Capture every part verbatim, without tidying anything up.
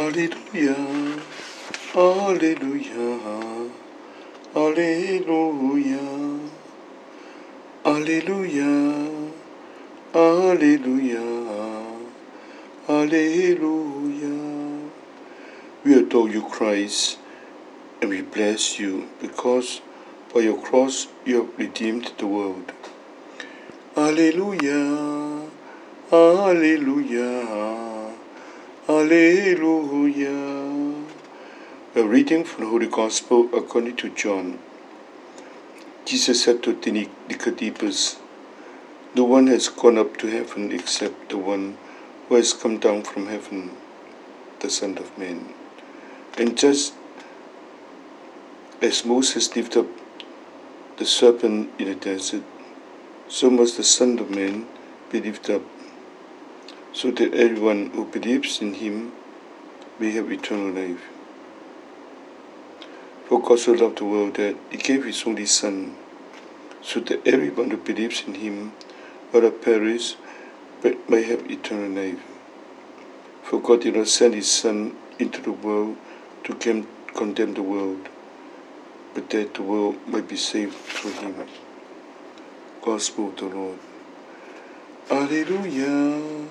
Alleluia, Alleluia, Alleluia, Alleluia, Alleluia, Alleluia. We adore you, Christ, and we bless you, because by your cross you have redeemed the world. Alleluia, Alleluia, Alleluia. A reading from the Holy Gospel according to John. Jesus said to Nicodemus, "No one has gone up to heaven except the one who has come down from heaven, the Son of Man. And just as Moses lifted up the serpent in the desert, so must the Son of Man be lifted up, so that everyone who believes in him may have eternal life. For God so loved the world that he gave his only Son, so that everyone who believes in him will not perish, but may have eternal life. For God did not send his Son into the world to condemn the world, but that the world might be saved through him." Gospel of the Lord. Alleluia,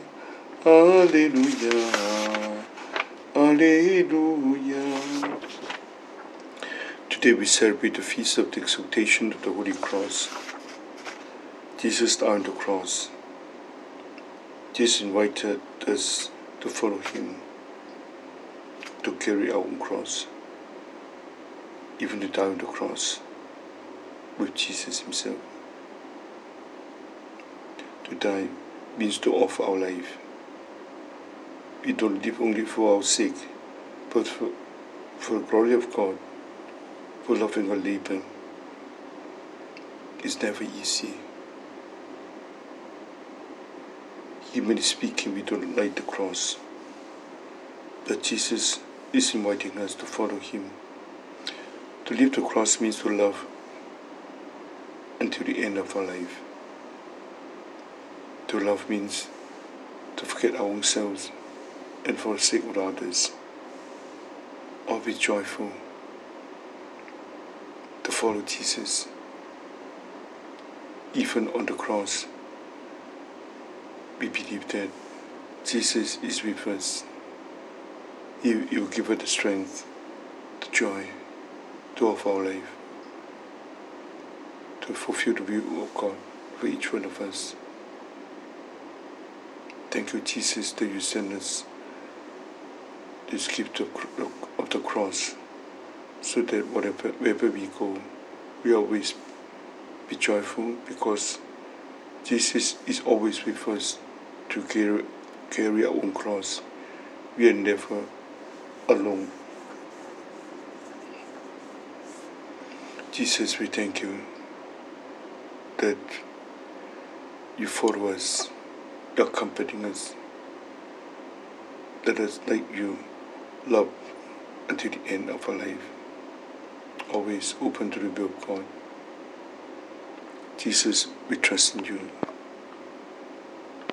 Alleluia, Alleluia. Today we celebrate the feast of the exaltation of the Holy Cross. Jesus died on the cross. Jesus invited us to follow him, to carry our own cross, even to die on the cross with Jesus himself. To die means to offer our life. We don't live only for our sake, but for, for the glory of God, for loving our neighbor. It's never easy. Humanly speaking, we don't like the cross, but Jesus is inviting us to follow him. To live the cross means to love until the end of our life. To love means to forget our own selves and for the sake of others. Always joyful. To follow Jesus. Even on the cross, we believe that Jesus is with us. He, he will give us the strength, the joy to offer our life, to fulfill the will of God for each one of us. Thank you, Jesus, that you send us this gift of, of the cross, so that whatever, wherever we go, we always be joyful, because Jesus is always with us to carry, carry our own cross. We are never alone. Jesus, we thank you that you follow us, you are comforting us. Let us, like you, love until the end of our life, always open to the will of God. Jesus, we trust in you.